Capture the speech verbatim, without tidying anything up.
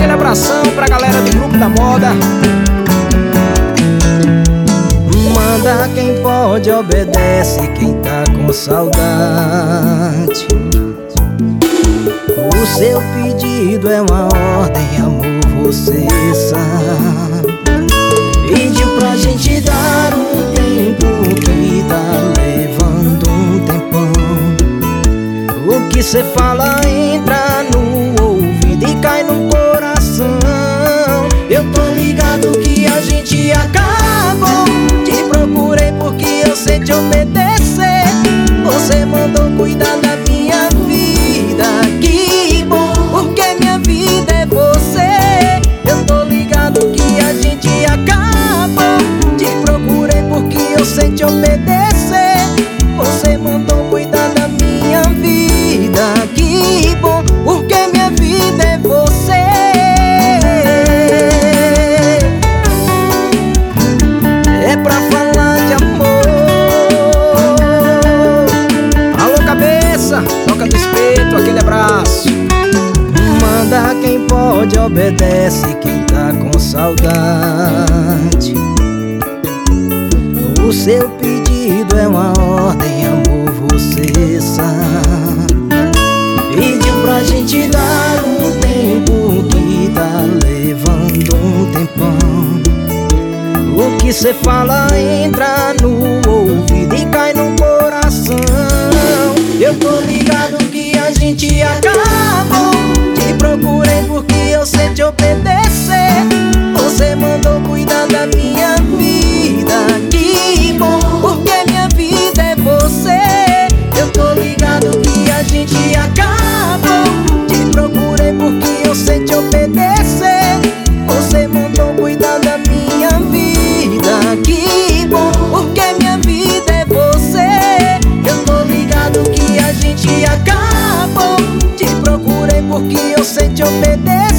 aquele abração pra galera do Grupo da Moda. Manda quem pode, obedece quem tá com saudade. O seu pedido é uma ordem, amor, você sabe. Pediu pra gente dar um tempo que tá levando um tempão. O que cê fala entra no ouvido e cai no coração. Eu tô ligado que a gente acabou. Te procurei porque eu sei te obedecer. Você mandou cuidar da minha vida. Que bom, porque minha vida é você. Eu tô ligado que a gente acabou. Te procurei porque eu sei te obedecer. Você mandou cuidar da minha vida. Que bom, porque minha vida é você. É pra falar de amor. Alô, cabeça, toca do espeto, aquele abraço. Manda quem pode, obedece quem tá com saudade. O seu pedido é uma ordem, amor, você sabe. Pediu pra gente dar um tempo que tá levando um tempão. O que cê fala entra no ouvido e cai no coração. Eu tô ligado que a gente acabou. Te procurei porque eu sei te obedecer. Você mandou cuidar da minha vida. Que bom, porque minha vida é você. Eu tô ligado que a gente acabou. Te procurei porque eu sei te obedecer. Você mandou cuidar da minha vida. Que bom, porque minha vida é você. Eu tô ligado que a gente acabou. Te procurei porque eu sei te obedecer.